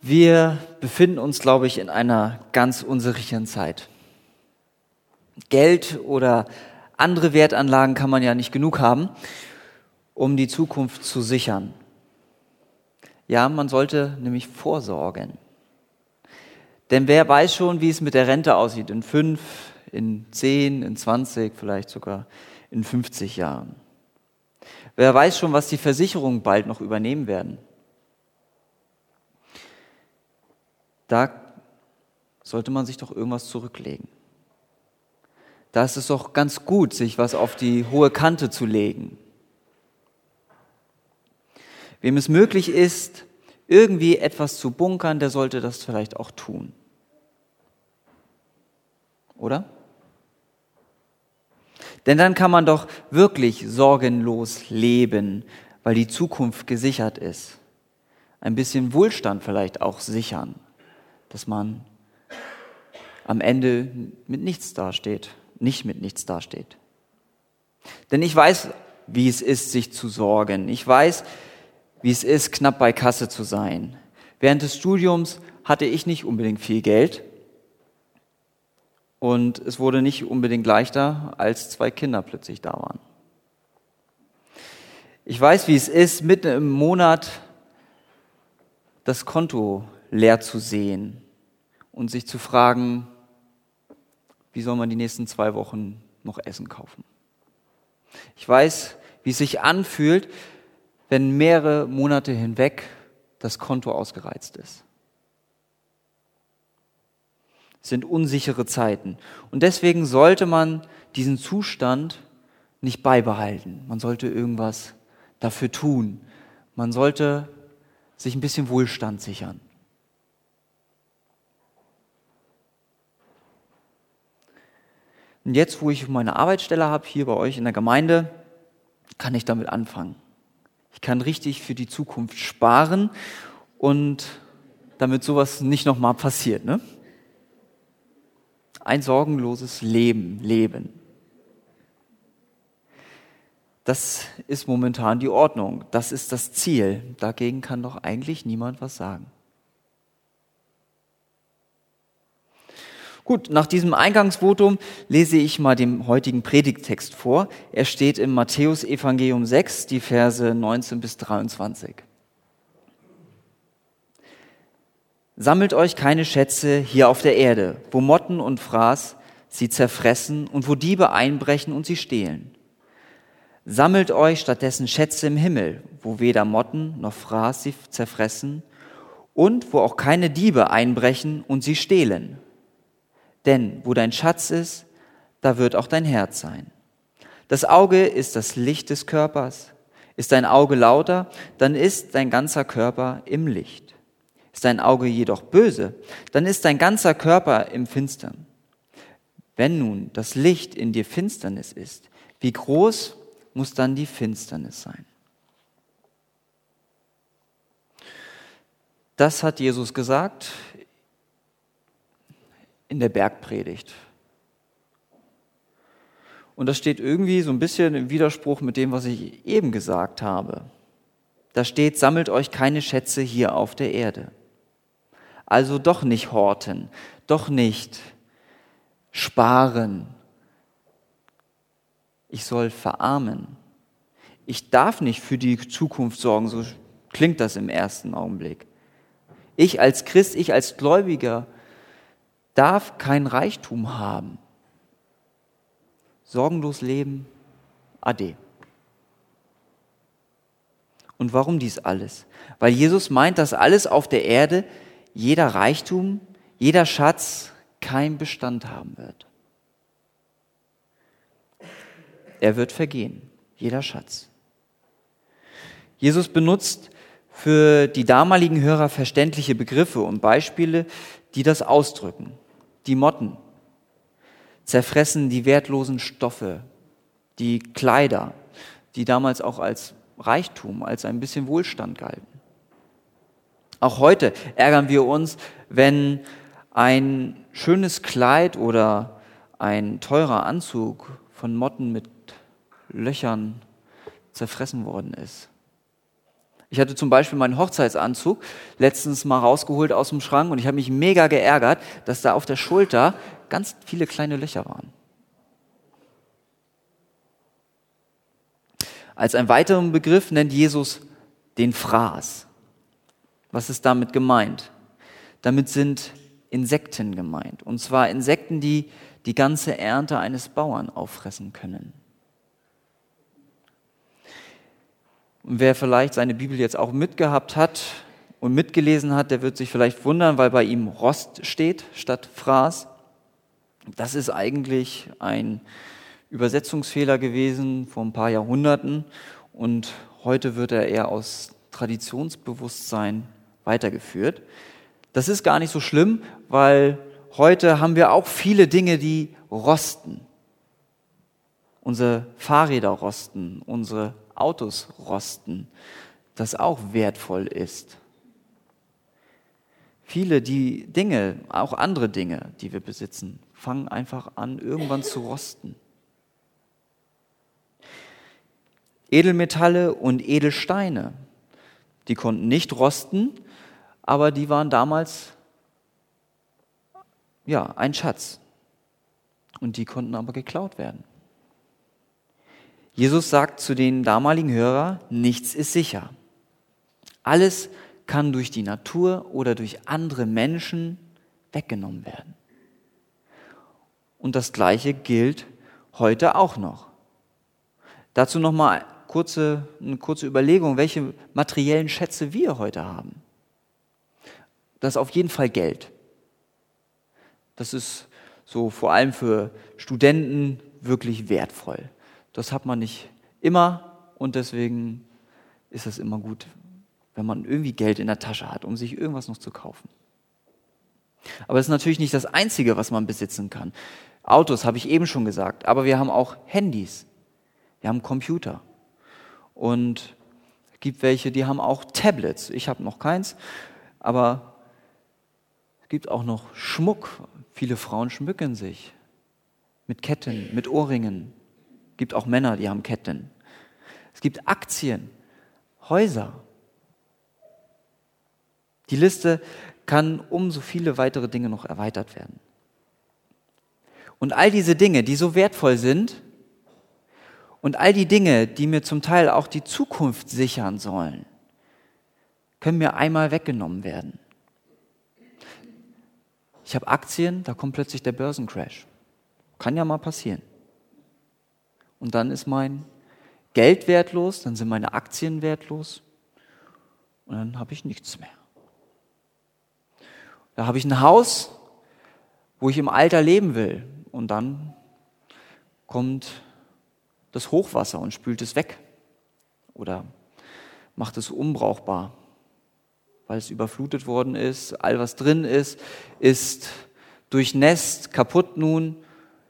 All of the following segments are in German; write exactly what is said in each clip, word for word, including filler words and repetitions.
Wir befinden uns, glaube ich, in einer ganz unsicheren Zeit. Geld oder andere Wertanlagen kann man ja nicht genug haben, um die Zukunft zu sichern. Ja, man sollte nämlich vorsorgen. Denn wer weiß schon, wie es mit der Rente aussieht in fünf, in zehn, in zwanzig, vielleicht sogar in fünfzig Jahren. Wer weiß schon, was die Versicherungen bald noch übernehmen werden. Da sollte man sich doch irgendwas zurücklegen. Da ist es doch ganz gut, sich was auf die hohe Kante zu legen. Wem es möglich ist, irgendwie etwas zu bunkern, der sollte das vielleicht auch tun. Oder? Denn dann kann man doch wirklich sorgenlos leben, weil die Zukunft gesichert ist. Ein bisschen Wohlstand vielleicht auch sichern, dass man am Ende mit nichts dasteht, nicht mit nichts dasteht. Denn ich weiß, wie es ist, sich zu sorgen. Ich weiß, wie es ist, knapp bei Kasse zu sein. Während des Studiums hatte ich nicht unbedingt viel Geld und es wurde nicht unbedingt leichter, als zwei Kinder plötzlich da waren. Ich weiß, wie es ist, mitten im Monat das Konto leer zu sehen und sich zu fragen, wie soll man die nächsten zwei Wochen noch Essen kaufen. Ich weiß, wie es sich anfühlt, wenn mehrere Monate hinweg das Konto ausgereizt ist. Es sind unsichere Zeiten. Und deswegen sollte man diesen Zustand nicht beibehalten. Man sollte irgendwas dafür tun. Man sollte sich ein bisschen Wohlstand sichern. Und jetzt, wo ich meine Arbeitsstelle habe, hier bei euch in der Gemeinde, kann ich damit anfangen. Ich kann richtig für die Zukunft sparen und damit sowas nicht nochmal passiert. Ne? Ein sorgenloses Leben, Leben. Das ist momentan die Ordnung. Das ist das Ziel. Dagegen kann doch eigentlich niemand was sagen. Gut, nach diesem Eingangsvotum lese ich mal den heutigen Predigttext vor. Er steht im Matthäus-Evangelium sechs, die Verse neunzehn bis dreiundzwanzig. Sammelt euch keine Schätze hier auf der Erde, wo Motten und Fraß sie zerfressen und wo Diebe einbrechen und sie stehlen. Sammelt euch stattdessen Schätze im Himmel, wo weder Motten noch Fraß sie zerfressen und wo auch keine Diebe einbrechen und sie stehlen. Denn wo dein Schatz ist, da wird auch dein Herz sein. Das Auge ist das Licht des Körpers. Ist dein Auge lauter, dann ist dein ganzer Körper im Licht. Ist dein Auge jedoch böse, dann ist dein ganzer Körper im Finstern. Wenn nun das Licht in dir Finsternis ist, wie groß muss dann die Finsternis sein? Das hat Jesus gesagt in der Bergpredigt. Und das steht irgendwie so ein bisschen im Widerspruch mit dem, was ich eben gesagt habe. Da steht, sammelt euch keine Schätze hier auf der Erde. Also doch nicht horten, doch nicht sparen. Ich soll verarmen. Ich darf nicht für die Zukunft sorgen, so klingt das im ersten Augenblick. Ich als Christ, ich als Gläubiger darf kein Reichtum haben. Sorgenlos leben, ade. Und warum dies alles? Weil Jesus meint, dass alles auf der Erde, jeder Reichtum, jeder Schatz keinen Bestand haben wird. Er wird vergehen, jeder Schatz. Jesus benutzt für die damaligen Hörer verständliche Begriffe und Beispiele, die das ausdrücken. Die Motten zerfressen die wertlosen Stoffe, die Kleider, die damals auch als Reichtum, als ein bisschen Wohlstand galten. Auch heute ärgern wir uns, wenn ein schönes Kleid oder ein teurer Anzug von Motten mit Löchern zerfressen worden ist. Ich hatte zum Beispiel meinen Hochzeitsanzug letztens mal rausgeholt aus dem Schrank und ich habe mich mega geärgert, dass da auf der Schulter ganz viele kleine Löcher waren. Als einen weiteren Begriff nennt Jesus den Fraß. Was ist damit gemeint? Damit sind Insekten gemeint. Und zwar Insekten, die die ganze Ernte eines Bauern auffressen können. Und wer vielleicht seine Bibel jetzt auch mitgehabt hat und mitgelesen hat, der wird sich vielleicht wundern, weil bei ihm Rost steht statt Fraß. Das ist eigentlich ein Übersetzungsfehler gewesen vor ein paar Jahrhunderten und heute wird er eher aus Traditionsbewusstsein weitergeführt. Das ist gar nicht so schlimm, weil heute haben wir auch viele Dinge, die rosten. Unsere Fahrräder rosten, unsere Autos rosten, das auch wertvoll ist. Viele die Dinge, auch andere Dinge, die wir besitzen, fangen einfach an, irgendwann zu rosten. Edelmetalle und Edelsteine, die konnten nicht rosten, aber die waren damals ja ein Schatz und die konnten aber geklaut werden. Jesus sagt zu den damaligen Hörern, nichts ist sicher. Alles kann durch die Natur oder durch andere Menschen weggenommen werden. Und das Gleiche gilt heute auch noch. Dazu nochmal kurze, eine kurze Überlegung, welche materiellen Schätze wir heute haben. Das ist auf jeden Fall Geld. Das ist so vor allem für Studenten wirklich wertvoll. Das hat man nicht immer und deswegen ist es immer gut, wenn man irgendwie Geld in der Tasche hat, um sich irgendwas noch zu kaufen. Aber das ist natürlich nicht das Einzige, was man besitzen kann. Autos habe ich eben schon gesagt, aber wir haben auch Handys, wir haben Computer und es gibt welche, die haben auch Tablets. Ich habe noch keins, aber es gibt auch noch Schmuck. Viele Frauen schmücken sich mit Ketten, mit Ohrringen. Es gibt auch Männer, die haben Ketten. Es gibt Aktien, Häuser. Die Liste kann um so viele weitere Dinge noch erweitert werden. Und all diese Dinge, die so wertvoll sind und all die Dinge, die mir zum Teil auch die Zukunft sichern sollen, können mir einmal weggenommen werden. Ich habe Aktien, da kommt plötzlich der Börsencrash. Kann ja mal passieren. Und dann ist mein Geld wertlos, dann sind meine Aktien wertlos und dann habe ich nichts mehr. Da habe ich ein Haus, wo ich im Alter leben will und dann kommt das Hochwasser und spült es weg oder macht es unbrauchbar, weil es überflutet worden ist, all was drin ist, ist durchnässt, kaputt nun.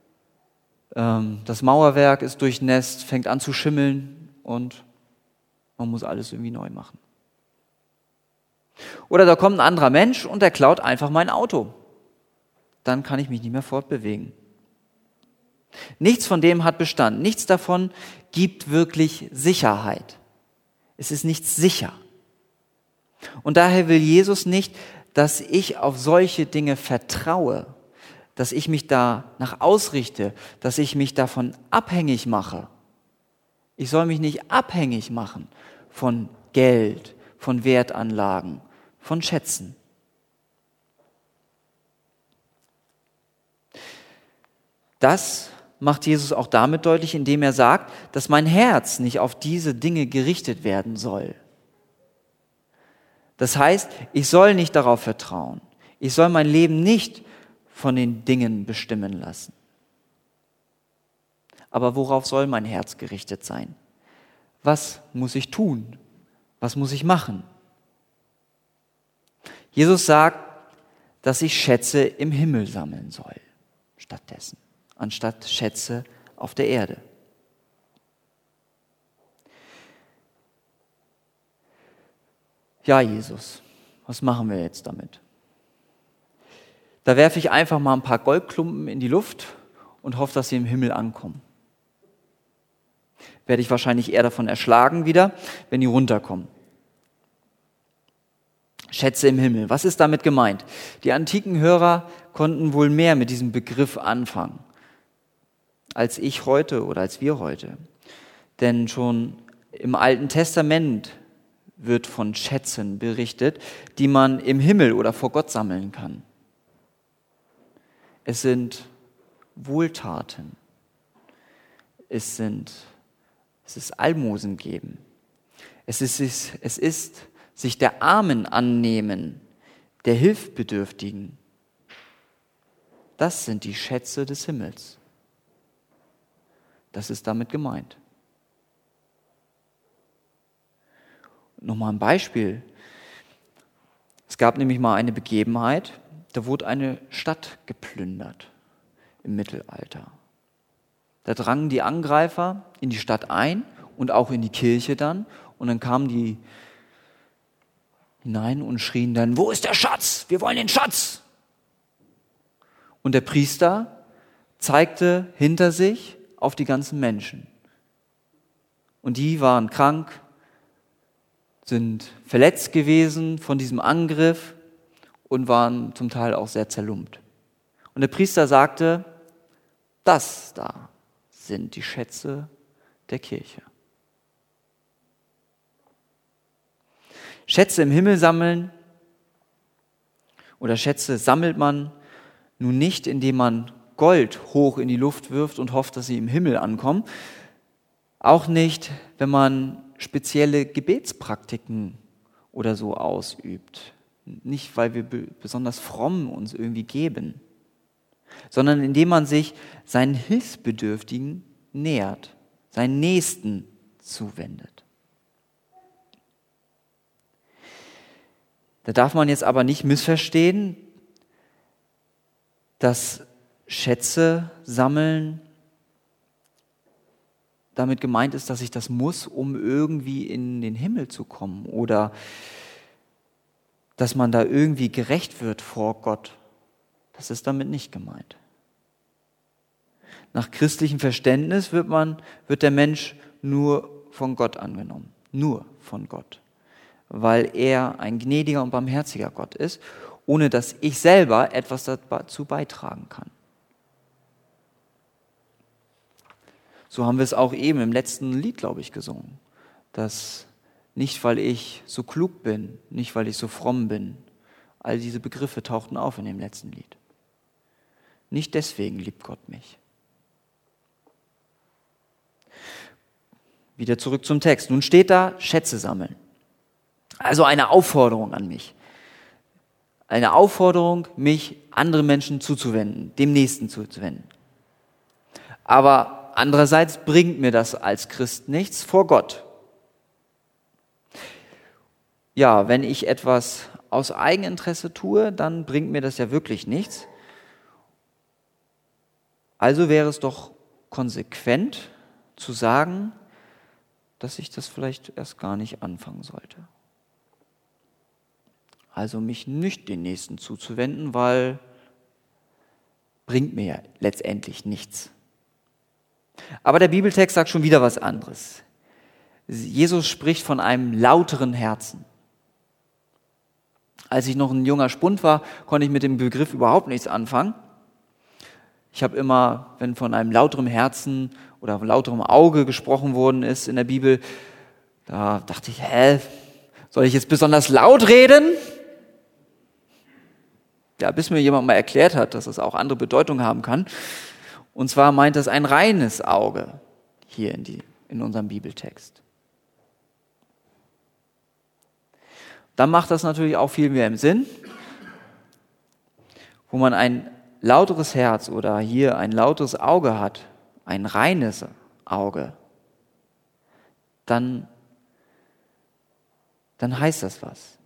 Das Mauerwerk ist durchnässt, fängt an zu schimmeln und man muss alles irgendwie neu machen. Oder da kommt ein anderer Mensch und der klaut einfach mein Auto. Dann kann ich mich nicht mehr fortbewegen. Nichts von dem hat Bestand. Nichts davon gibt wirklich Sicherheit. Es ist nicht sicher. Und daher will Jesus nicht, dass ich auf solche Dinge vertraue, dass ich mich danach ausrichte, dass ich mich davon abhängig mache. Ich soll mich nicht abhängig machen von Geld, von Wertanlagen, von Schätzen. Das macht Jesus auch damit deutlich, indem er sagt, dass mein Herz nicht auf diese Dinge gerichtet werden soll. Das heißt, ich soll nicht darauf vertrauen. Ich soll mein Leben nicht von den Dingen bestimmen lassen. Aber worauf soll mein Herz gerichtet sein? Was muss ich tun? Was muss ich machen? Jesus sagt, dass ich Schätze im Himmel sammeln soll, stattdessen, anstatt Schätze auf der Erde. Ja, Jesus, was machen wir jetzt damit? Da werfe ich einfach mal ein paar Goldklumpen in die Luft und hoffe, dass sie im Himmel ankommen. Werde ich wahrscheinlich eher davon erschlagen wieder, wenn die runterkommen. Schätze im Himmel. Was ist damit gemeint? Die antiken Hörer konnten wohl mehr mit diesem Begriff anfangen, als ich heute oder als wir heute. Denn schon im Alten Testament wird von Schätzen berichtet, die man im Himmel oder vor Gott sammeln kann. Es sind Wohltaten. Es sind, es ist Almosen geben. Es ist, es ist sich der Armen annehmen, der Hilfsbedürftigen. Das sind die Schätze des Himmels. Das ist damit gemeint. Nochmal ein Beispiel. Es gab nämlich mal eine Begebenheit, da wurde eine Stadt geplündert im Mittelalter. Da drangen die Angreifer in die Stadt ein und auch in die Kirche dann. Und dann kamen die hinein und schrien dann, wo ist der Schatz? Wir wollen den Schatz! Und der Priester zeigte hinter sich auf die ganzen Menschen. Und die waren krank, sind verletzt gewesen von diesem Angriff und waren zum Teil auch sehr zerlumpt. Und der Priester sagte, das da sind die Schätze der Kirche. Schätze im Himmel sammeln oder Schätze sammelt man nun nicht, indem man Gold hoch in die Luft wirft und hofft, dass sie im Himmel ankommen. Auch nicht, wenn man spezielle Gebetspraktiken oder so ausübt. Nicht, weil wir besonders fromm uns irgendwie geben, sondern indem man sich seinen Hilfsbedürftigen nähert, seinen Nächsten zuwendet. Da darf man jetzt aber nicht missverstehen, dass Schätze sammeln damit gemeint ist, dass ich das muss, um irgendwie in den Himmel zu kommen oder dass man da irgendwie gerecht wird vor Gott. Das ist damit nicht gemeint. Nach christlichem Verständnis wird man, wird der Mensch nur von Gott angenommen. Nur von Gott. Weil er ein gnädiger und barmherziger Gott ist, ohne dass ich selber etwas dazu beitragen kann. So haben wir es auch eben im letzten Lied, glaube ich, gesungen. Dass nicht, weil ich so klug bin, nicht, weil ich so fromm bin, all diese Begriffe tauchten auf in dem letzten Lied. Nicht deswegen liebt Gott mich. Wieder zurück zum Text. Nun steht da, Schätze sammeln. Also eine Aufforderung an mich. Eine Aufforderung, mich anderen Menschen zuzuwenden, dem Nächsten zuzuwenden. Aber andererseits bringt mir das als Christ nichts vor Gott. Ja, wenn ich etwas aus Eigeninteresse tue, dann bringt mir das ja wirklich nichts. Also wäre es doch konsequent zu sagen, dass ich das vielleicht erst gar nicht anfangen sollte. Also mich nicht den Nächsten zuzuwenden, weil bringt mir ja letztendlich nichts. Aber der Bibeltext sagt schon wieder was anderes. Jesus spricht von einem lauteren Herzen. Als ich noch ein junger Spund war, konnte ich mit dem Begriff überhaupt nichts anfangen. Ich habe immer, wenn von einem lauteren Herzen oder lauterem Auge gesprochen worden ist in der Bibel, da dachte ich, hä, soll ich jetzt besonders laut reden? Ja, bis mir jemand mal erklärt hat, dass das auch andere Bedeutung haben kann. Und zwar meint das ein reines Auge hier in, die, in unserem Bibeltext. Dann macht das natürlich auch viel mehr im Sinn, wo man ein lauteres Herz oder hier ein lautes Auge hat, ein reines Auge, dann, dann heißt das was.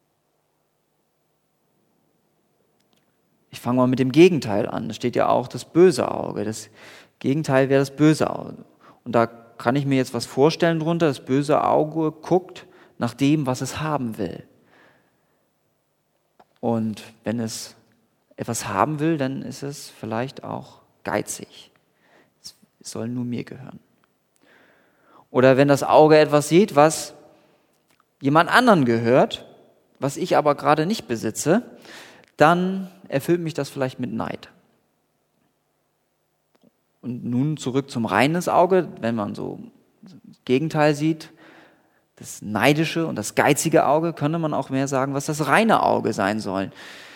Ich fange mal mit dem Gegenteil an. Da steht ja auch das böse Auge. Das Gegenteil wäre das böse Auge. Und da kann ich mir jetzt was vorstellen drunter. Das böse Auge guckt nach dem, was es haben will. Und wenn es etwas haben will, dann ist es vielleicht auch geizig. Es soll nur mir gehören. Oder wenn das Auge etwas sieht, was jemand anderen gehört, was ich aber gerade nicht besitze, dann erfüllt mich das vielleicht mit Neid. Und nun zurück zum reines Auge, wenn man so das Gegenteil sieht, das neidische und das geizige Auge, könnte man auch mehr sagen, was das reine Auge sein soll.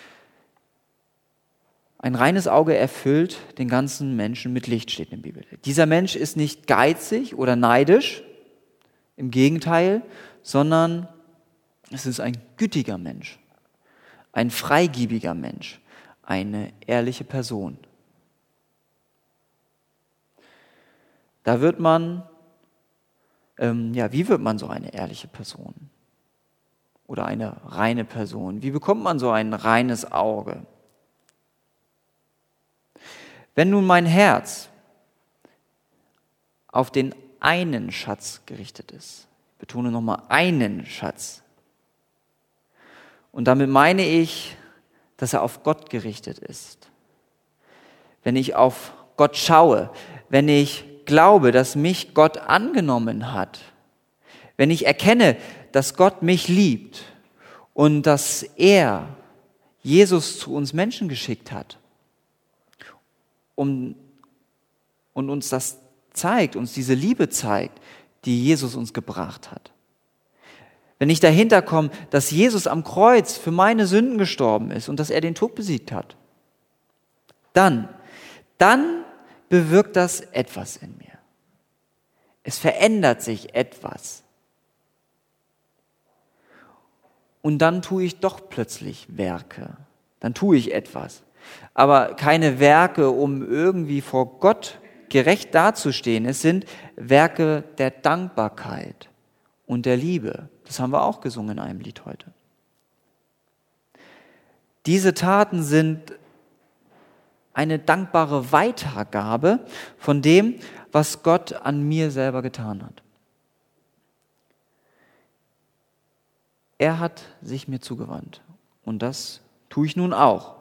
Ein reines Auge erfüllt den ganzen Menschen mit Licht, steht in der Bibel. Dieser Mensch ist nicht geizig oder neidisch, im Gegenteil, sondern es ist ein gütiger Mensch, ein freigiebiger Mensch, eine ehrliche Person. Da wird man, ähm, ja, wie wird man so eine ehrliche Person? Oder eine reine Person? Wie bekommt man so ein reines Auge? Wenn nun mein Herz auf den einen Schatz gerichtet ist, ich betone nochmal einen Schatz, und damit meine ich, dass er auf Gott gerichtet ist. Wenn ich auf Gott schaue, wenn ich glaube, dass mich Gott angenommen hat, wenn ich erkenne, dass Gott mich liebt und dass er Jesus zu uns Menschen geschickt hat, um, und uns das zeigt, uns diese Liebe zeigt, die Jesus uns gebracht hat. Wenn ich dahinter komme, dass Jesus am Kreuz für meine Sünden gestorben ist und dass er den Tod besiegt hat, dann, dann bewirkt das etwas in mir. Es verändert sich etwas. Und dann tue ich doch plötzlich Werke. Dann tue ich etwas. Aber keine Werke, um irgendwie vor Gott gerecht dazustehen. Es sind Werke der Dankbarkeit und der Liebe. Das haben wir auch gesungen in einem Lied heute. Diese Taten sind eine dankbare Weitergabe von dem, was Gott an mir selber getan hat. Er hat sich mir zugewandt und das tue ich nun auch.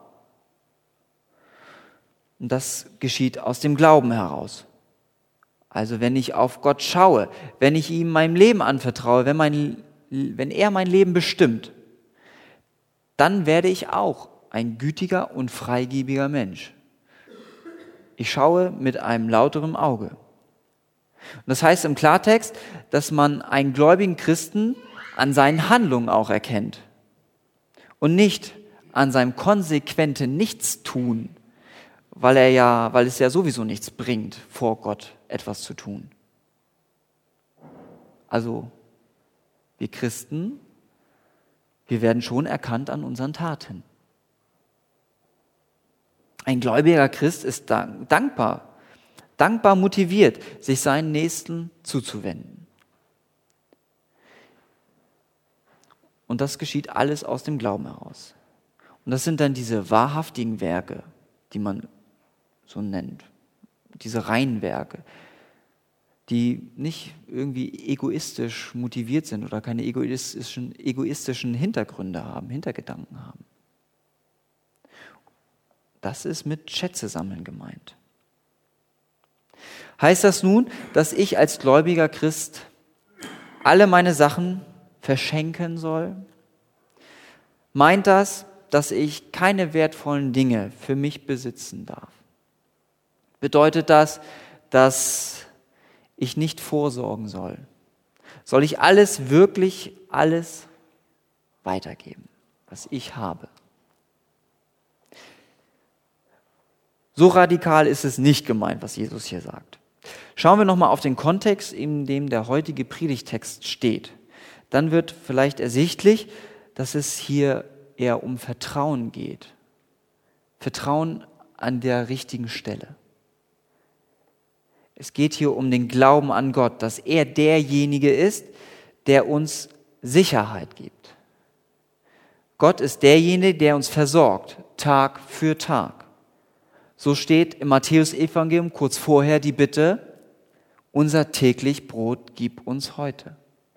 Und das geschieht aus dem Glauben heraus. Also wenn ich auf Gott schaue, wenn ich ihm mein Leben anvertraue, wenn, mein, wenn er mein Leben bestimmt, dann werde ich auch ein gütiger und freigiebiger Mensch. Ich schaue mit einem lauteren Auge. Und das heißt im Klartext, dass man einen gläubigen Christen an seinen Handlungen auch erkennt und nicht an seinem konsequenten Nichtstun, weil er ja, weil es ja sowieso nichts bringt, vor Gott etwas zu tun. Also wir Christen, wir werden schon erkannt an unseren Taten. Ein gläubiger Christ ist dankbar, dankbar motiviert, sich seinen Nächsten zuzuwenden. Und das geschieht alles aus dem Glauben heraus. Und das sind dann diese wahrhaftigen Werke, die man so nennt, diese reinen Werke, die nicht irgendwie egoistisch motiviert sind oder keine egoistischen, egoistischen Hintergründe haben, Hintergedanken haben. Das ist mit Schätze sammeln gemeint. Heißt das nun, dass ich als gläubiger Christ alle meine Sachen verschenken soll? Meint das, dass ich keine wertvollen Dinge für mich besitzen darf? Bedeutet das, dass ich nicht vorsorgen soll? Soll ich alles, wirklich alles weitergeben, was ich habe? So radikal ist es nicht gemeint, was Jesus hier sagt. Schauen wir nochmal auf den Kontext, in dem der heutige Predigttext steht. Dann wird vielleicht ersichtlich, dass es hier eher um Vertrauen geht. Vertrauen an der richtigen Stelle. Es geht hier um den Glauben an Gott, dass er derjenige ist, der uns Sicherheit gibt. Gott ist derjenige, der uns versorgt, Tag für Tag. So steht im Matthäus-Evangelium kurz vorher die Bitte, unser täglich Brot gib uns heute.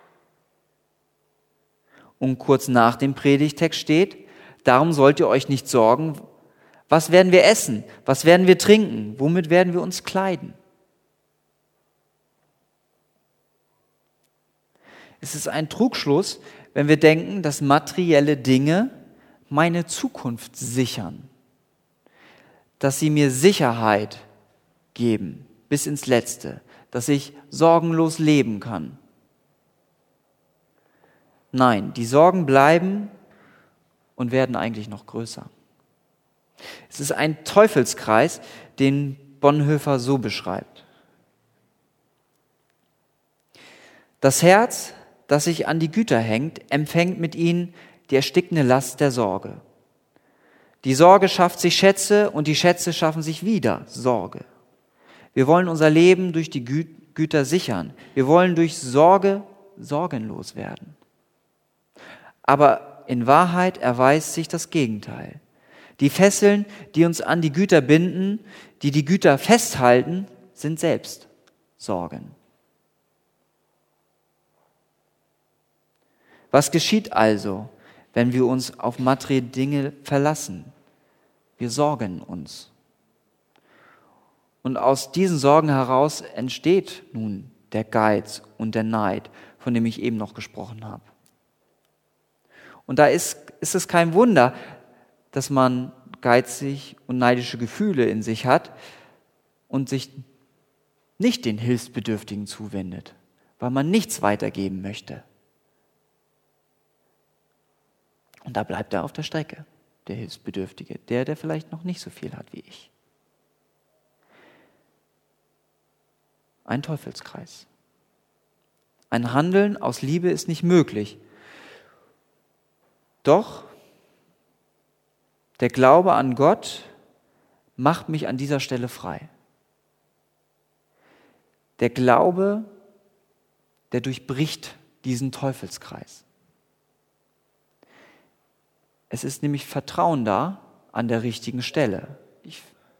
Und kurz nach dem Predigtext steht, darum sollt ihr euch nicht sorgen, was werden wir essen, was werden wir trinken, womit werden wir uns kleiden. Es ist ein Trugschluss, wenn wir denken, dass materielle Dinge meine Zukunft sichern, dass sie mir Sicherheit geben bis ins Letzte, dass ich sorgenlos leben kann. Nein, die Sorgen bleiben und werden eigentlich noch größer. Es ist ein Teufelskreis, den Bonhoeffer so beschreibt. Das Herz, das sich an die Güter hängt, empfängt mit ihnen die erstickende Last der Sorge. Die Sorge schafft sich Schätze und die Schätze schaffen sich wieder Sorge. Wir wollen unser Leben durch die Gü- Güter sichern. Wir wollen durch Sorge sorgenlos werden. Aber in Wahrheit erweist sich das Gegenteil. Die Fesseln, die uns an die Güter binden, die die Güter festhalten, sind selbst Sorgen. Was geschieht also, wenn wir uns auf materielle Dinge verlassen? Wir sorgen uns. Und aus diesen Sorgen heraus entsteht nun der Geiz und der Neid, von dem ich eben noch gesprochen habe. Und da ist, ist es kein Wunder, dass man geizig und neidische Gefühle in sich hat und sich nicht den Hilfsbedürftigen zuwendet, weil man nichts weitergeben möchte. Und da bleibt er auf der Strecke, der Hilfsbedürftige, der, der vielleicht noch nicht so viel hat wie ich. Ein Teufelskreis. Ein Handeln aus Liebe ist nicht möglich. Doch der Glaube an Gott macht mich an dieser Stelle frei. Der Glaube, der durchbricht diesen Teufelskreis. Es ist nämlich Vertrauen da an der richtigen Stelle. Ich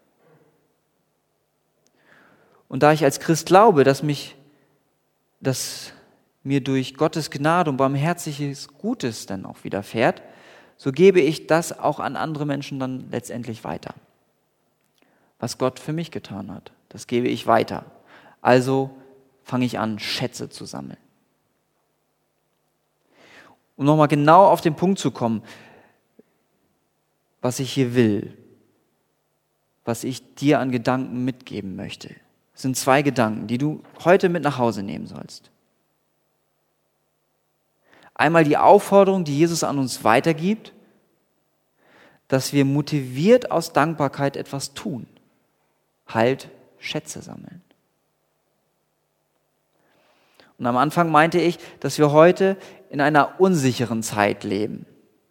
und da ich als Christ glaube, dass mich, dass mir durch Gottes Gnade und barmherziges Gutes dann auch widerfährt, so gebe ich das auch an andere Menschen dann letztendlich weiter. Was Gott für mich getan hat, das gebe ich weiter. Also fange ich an, Schätze zu sammeln. Um nochmal genau auf den Punkt zu kommen, was ich hier will, was ich dir an Gedanken mitgeben möchte. Es sind zwei Gedanken, die du heute mit nach Hause nehmen sollst. Einmal die Aufforderung, die Jesus an uns weitergibt, dass wir motiviert aus Dankbarkeit etwas tun. Halt, Schätze sammeln. Und am Anfang meinte ich, dass wir heute in einer unsicheren Zeit leben.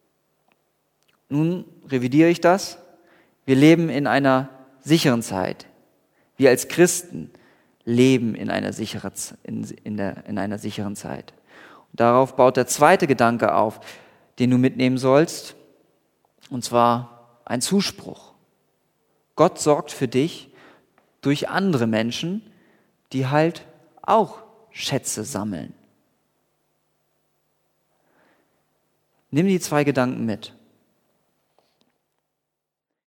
Nun revidiere ich das. Wir leben in einer sicheren Zeit. Wir als Christen leben in einer sicheren, in, in, der, in einer sicheren Zeit. Und darauf baut der zweite Gedanke auf, den du mitnehmen sollst, und zwar ein Zuspruch. Gott sorgt für dich durch andere Menschen, die halt auch Schätze sammeln. Nimm die zwei Gedanken mit.